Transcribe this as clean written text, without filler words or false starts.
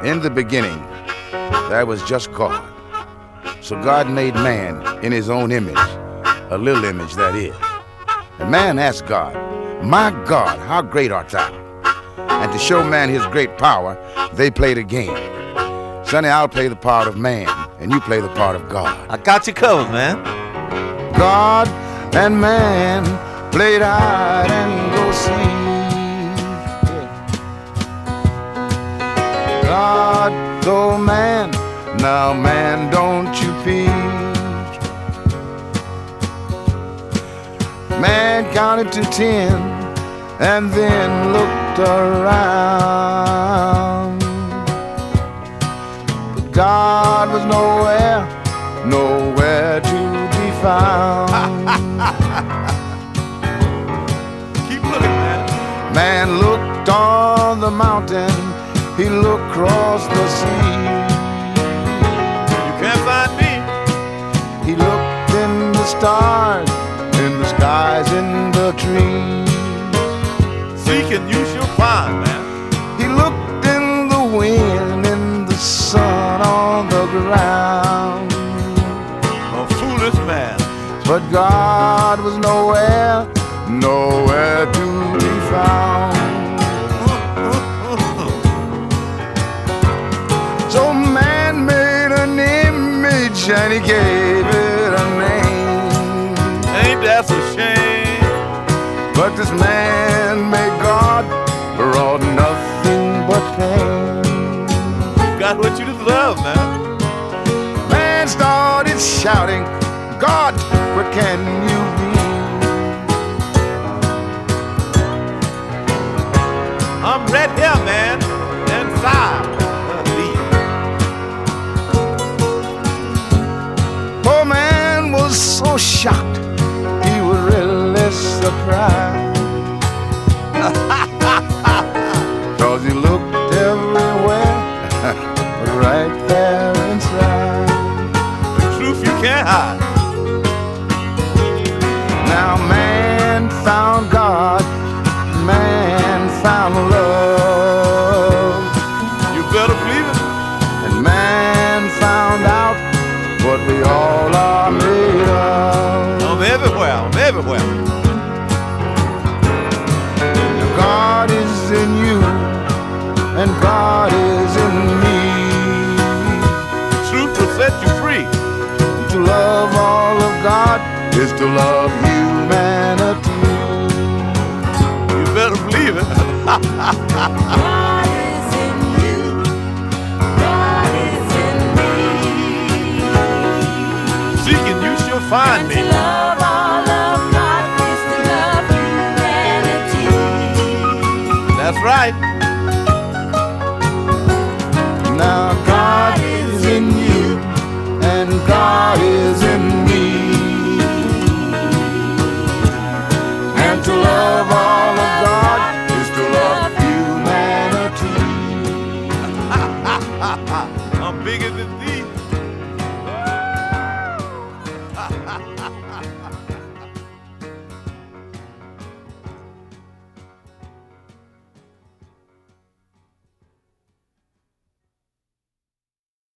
In the beginning, there was just God. So God made man in his own image, a little image that is. And man asked God, "My God, how great art thou?" And to show man his great power, they played a game. Sonny, I'll play the part of man, and you play the part of God. I got you covered, man. God and man played hide and go seek. God told man, "Now man, don't you peek." Man counted to 10 and then looked around. But God was nowhere to be found. Keep looking, man. Man looked on the mountain, he looked across the sea. You can't find me. He looked in the stars, in the skies, in the trees. Seek and you shall find, man. He looked in the wind, in the sun, on the ground. A foolish man. But God was nowhere to be found. So man made an image and he gave it a name. Ain't that a shame? But this man made God brought nothing but pain. Got what you deserve, man. Man started shouting, "God, where can you be?" I'm right here, man, inside of thee. Poor man was so shocked, he was really surprised. 'Cause he looked everywhere, but right there inside. The truth you can't hide. Now man found God, man found love, You better believe it. and man found out what we all are made of. I'm everywhere. I'm everywhere. God is in you, and God is in me. Truth will set you free. To love all of God is to love humanity. You better believe it. God is in you. God is in me. Seek and you shall find And me. to love all of God is to love humanity. That's right.